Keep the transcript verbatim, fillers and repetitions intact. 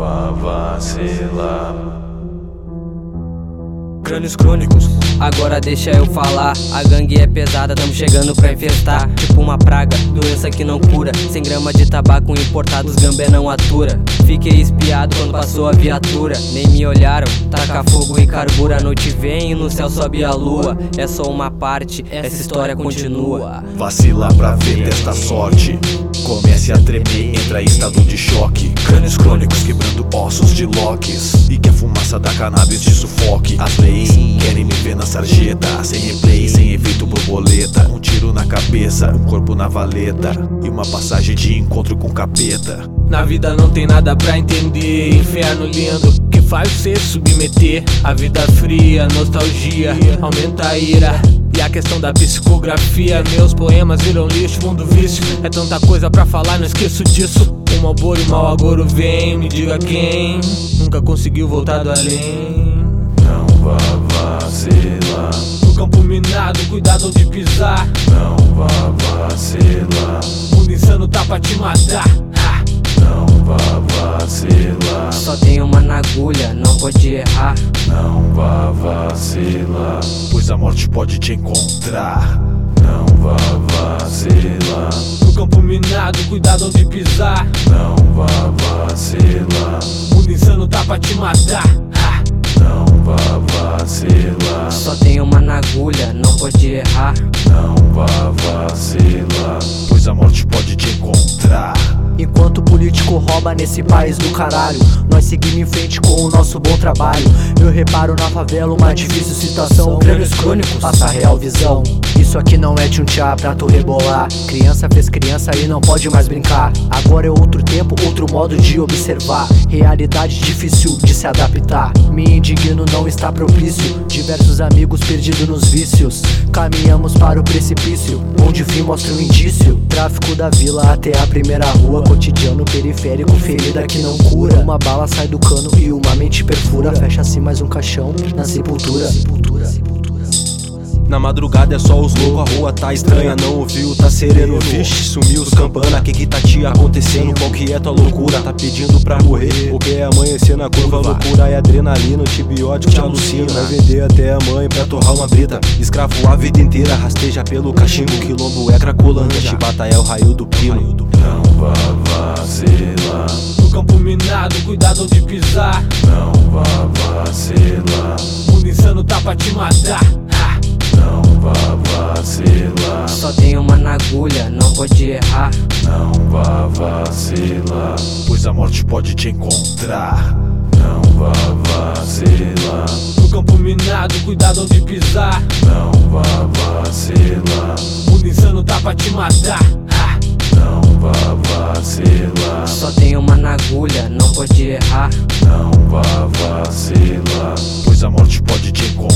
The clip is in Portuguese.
vá vacilar. Crânios crônicos, agora deixa eu falar. A gangue é pesada, tamo chegando pra infestar. Tipo uma praga, doença que não cura. Cem gramas de tabaco importados, gambé não atura. Fiquei espiado quando passou a viatura. Nem me olharam, taca fogo e carbura. A noite vem e no céu sobe a lua. É só uma parte, essa história continua. Vacila pra ver desta sorte, comece a tremer, entra em estado de choque. Crânios crônicos quebrando ossos de Locks, e que a fumaça da cannabis te sufoque. As leis querem me ver na sarjeta, sem replay, sem efeito borboleta. Um tiro na cabeça, um corpo na valeta, e uma passagem de encontro com capeta. Na vida não tem nada pra entender, inferno lindo que faz você submeter. A vida fria, nostalgia, aumenta a ira. E a questão da psicografia, meus poemas viram lixo, mundo vício. É tanta coisa pra falar, não esqueço disso. O malboro e mau agouro vem, me diga quem nunca conseguiu voltar do além. Não vá vacilar. No campo minado, cuidado onde pisar. Não vá vacilar. Mundo insano tá pra te matar. Ha! Não vá vacilar. Só tem uma na agulha, não pode errar. Não vá vacilar. Pois a morte pode te encontrar. Não vá vacilar. No campo minado, cuidado onde pisar. Não vá vacilar. Mundo insano tá pra te matar. Ha! Não vá vacilar. Só tem uma na agulha, não pode errar. Não vá vacilar. Pois a morte pode te encontrar. Enquanto o político rouba nesse país do caralho, nós seguimos em frente com o nosso bom trabalho. Eu reparo na favela uma difícil situação. Crânios crônicos, passa a real visão. Isso aqui não é tchum-tchá pra tu rebolar. Criança fez criança e não pode mais brincar. Agora é outro tempo, outro modo de observar. Realidade difícil de se adaptar. Me indigno, não está propício. Diversos amigos perdidos nos vícios. Caminhamos para o precipício, onde o fim mostra um indício. Tráfico da vila até a primeira rua. Cotidiano periférico, ferida que não cura. Uma bala sai do cano e uma mente perfura. Fecha-se mais um caixão na sepultura. Na madrugada é só os loucos, a rua tá estranha, não ouviu, tá sereno. Vixe, sumiu os campana, que que tá te acontecendo? Qual que é tua loucura? Tá pedindo pra morrer, porque é amanhecer na curva. Loucura e adrenalina, o antibiótico te alucina. Vai vender até a mãe pra torrar uma brita. Escravo a vida inteira, rasteja pelo cachimbo. Quilombo é cracolândia, chibata é o raio do primo. Não vá vacilar. No campo minado, cuidado onde pisar. Não vá vacilar. Mundo insano tá pra te matar. Ha! Não vá vacilar. Só tem uma na agulha, não pode errar. Não vá vacilar. Pois a morte pode te encontrar. Não vá vacilar. No campo minado, cuidado onde pisar. Não vá vacilar. Mundo insano tá pra te matar. Ha! Não vá vacilar. Só tem uma na agulha, não pode errar. Não vá vacilar. Pois a morte pode te encontrar.